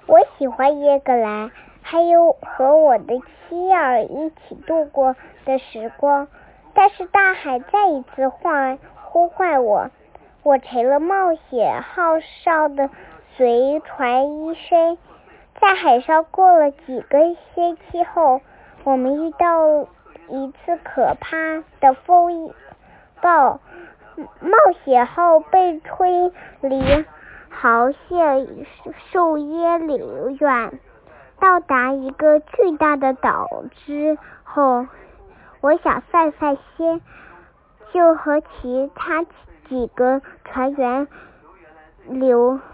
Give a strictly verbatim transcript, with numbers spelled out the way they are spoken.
我喜欢耶格兰，还有和我的妻儿一起度过的时光。但是大海再一次唤呼唤我，我成了冒险号上的随船医生。在海上过了几个星期后，我们遇到一次可怕的风暴，冒险号被吹离航线数英里远，到达一个巨大的岛之后，我想散散心，就和其他几个船员留